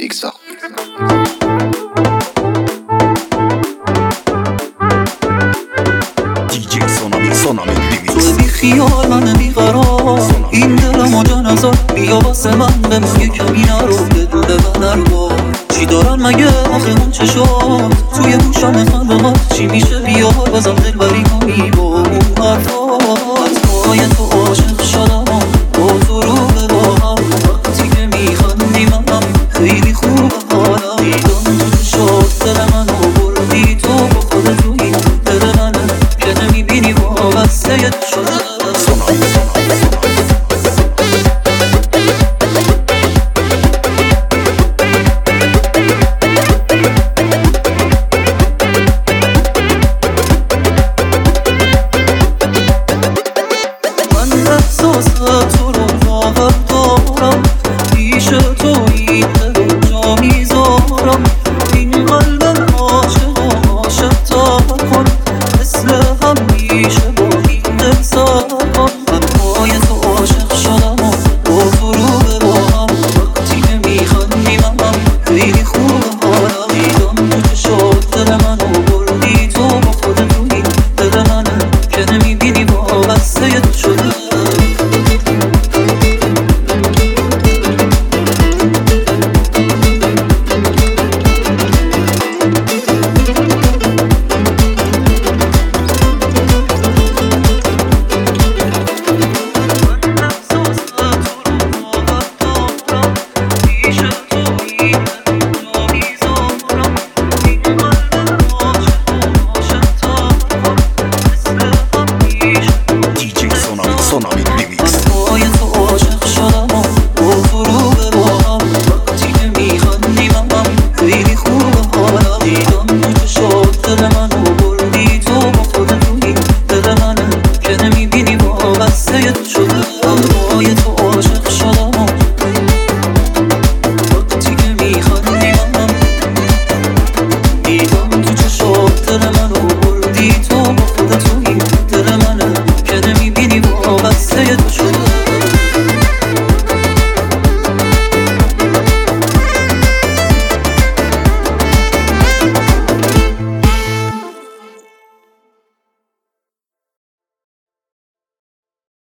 ایکسا. تو بی خیال من بی قرار، این دلم و جان ازاد بیا واسه من بمون یه کمی نرو یه دونه نرو. چی دارن مگه آخه اون چشات توی گوشم خندهات چی میشه بیا بزن دل بری کنی با